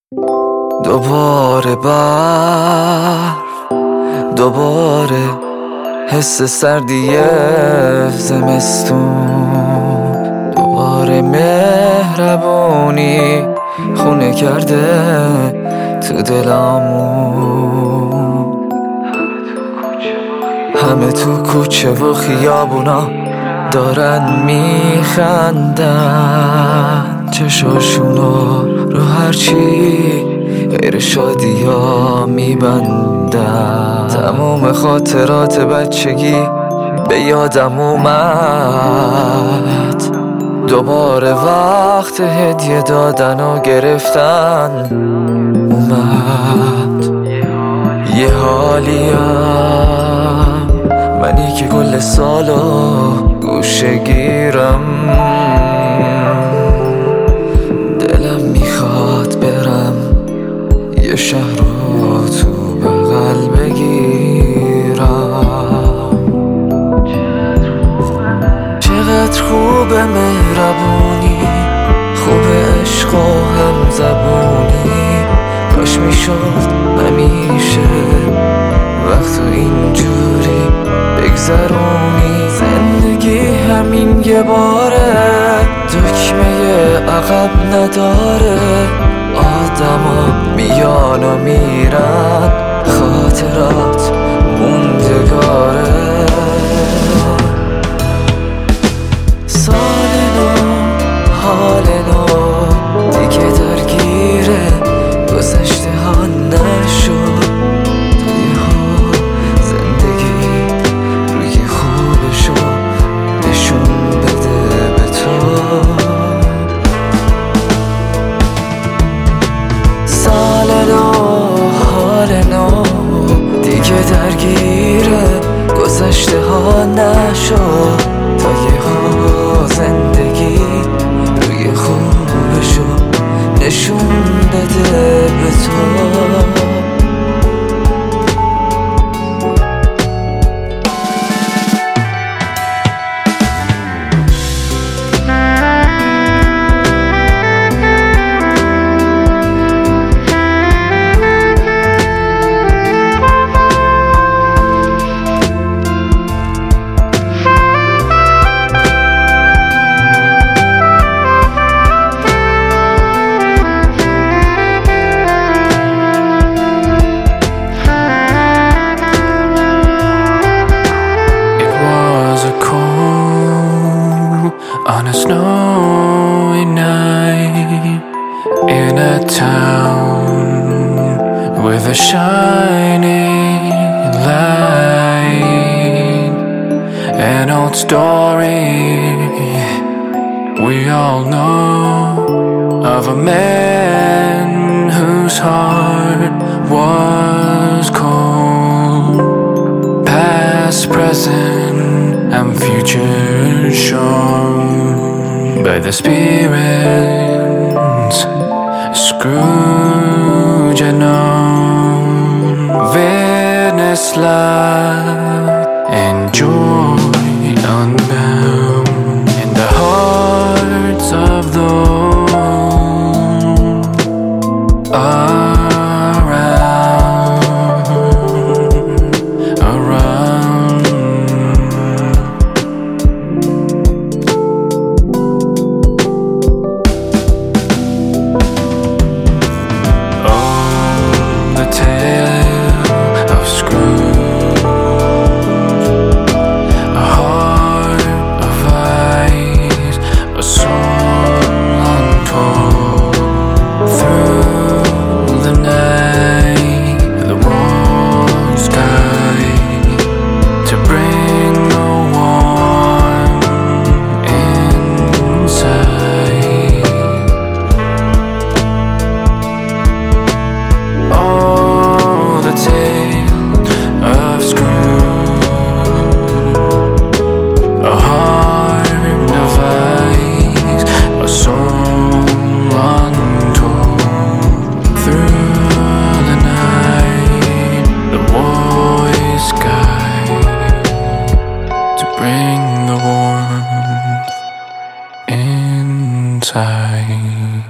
دوباره برف، دوباره حس سردی زمستون، دوباره مهربونی خونه کرده تو دلامون. همه تو کوچه و خیابونا دارن میخندن، چشاشونو رو هرچی غیر شادی ها میبندن. تموم خاطرات بچگی به یادم اومد، دوباره وقت هدیه دادن و گرفتن اومد. یه حالیم منی که کل سالو گوشه گیرم، دلم میخواد برم یه شهر رو تو بغل بگیرم. چقدر خوبه مهربونی، خوبه عشق و هم زبونی، کاش میشد همیشه وقتو اینجوری بگذرونی. زندگی همین یه باره، دکمه عقب نداره، آدما میان و میرن، خاطرات موندگاره. سال نو، حال نو، دیگه درگیره گذشته ها نشد. تایه‌ها زندگی روی خوبشو نشون بده به تو. سال نو، حال نو، دیگه درگیره گذشته ها نشد. تایه‌ها زندگی روی خوبشو نشون بده به تو. On a snowy night in a town with a shining light, an old story we all know of a man whose heart was cold. Past, present and future shown by the spirits Scrooge had known. Witness love and joy unbound in the hearts of those around. The tale of Scrooge, a heart of ice, a soul untold. Through the night, the warm sky to bring the warmth inside. Oh, the tale of Scrooge, a heart of ice, a soul untold. Through the night, the voice guide to bring the warmth inside.